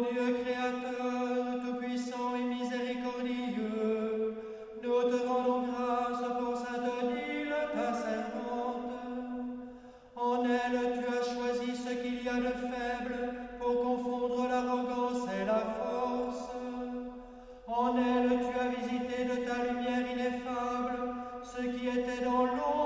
Dieu créateur, tout-puissant et miséricordieux, nous te rendons grâce pour sainte Odile, ta servante. En elle, tu as choisi ce qu'il y a de faible pour confondre l'arrogance et la force. En elle, tu as visité de ta lumière ineffable ce qui était dans l'ombre